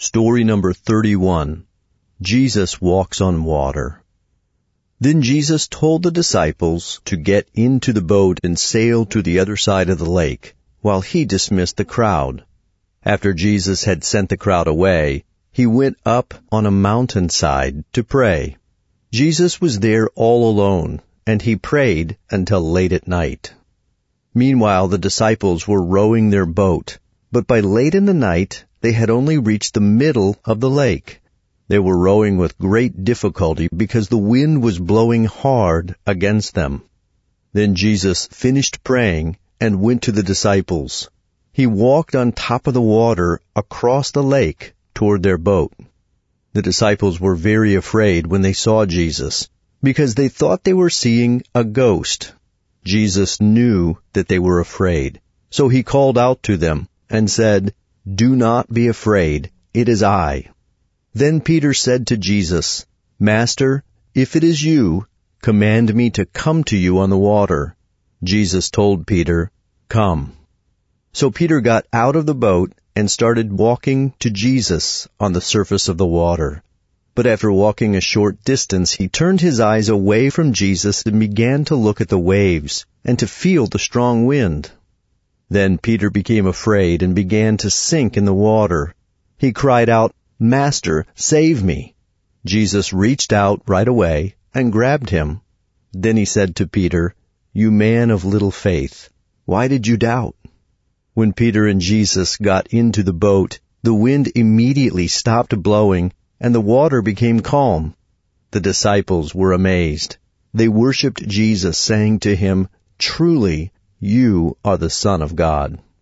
Story number 31. Jesus walks on water. Then Jesus told the disciples to get into the boat and sail to the other side of the lake, while he dismissed the crowd. After Jesus had sent the crowd away, he went up on a mountainside to pray. Jesus was there all alone, and he prayed until late at night. Meanwhile, the disciples were rowing their boat, but by late in the night, they had only reached the middle of the lake. They were rowing with great difficulty because the wind was blowing hard against them. Then Jesus finished praying and went to the disciples. He walked on top of the water across the lake toward their boat. The disciples were very afraid when they saw Jesus, because they thought they were seeing a ghost. Jesus knew that they were afraid, so he called out to them and said, "Do not be afraid, it is I." Then Peter said to Jesus, "Master, if it is you, command me to come to you on the water." Jesus told Peter, "Come." So Peter got out of the boat and started walking to Jesus on the surface of the water. But after walking a short distance, he turned his eyes away from Jesus and began to look at the waves and to feel the strong wind. Then Peter became afraid and began to sink in the water. He cried out, "Master, save me." Jesus reached out right away and grabbed him. Then he said to Peter, "You man of little faith, why did you doubt?" When Peter and Jesus got into the boat, the wind immediately stopped blowing and the water became calm. The disciples were amazed. They worshipped Jesus, saying to him, "Truly, you are the Son of God."